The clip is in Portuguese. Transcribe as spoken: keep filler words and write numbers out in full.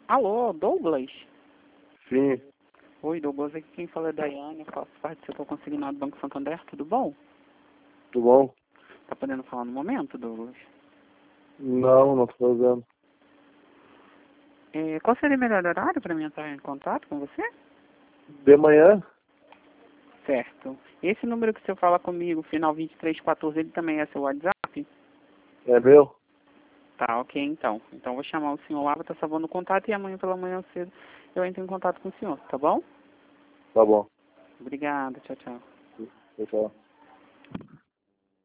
Alô, Douglas? Sim, Oi, Douglas, aqui quem fala é Daiane, eu faço parte do setor consignado do Banco Santander, tudo bom? tudo bom? Tá podendo falar no momento, Douglas? Não, não tô fazendo. É, qual seria o melhor horário para mim entrar em contato com você? De manhã? Certo. Esse número que você fala comigo, final vinte e três quatorze, ele também é seu WhatsApp? É meu? Tá, ok, então. Então eu vou chamar o senhor lá, vou estar salvando o contato e amanhã pela manhã cedo eu entro em contato com o senhor, tá bom? Tá bom. Obrigada, tchau, tchau. Tchau, tchau.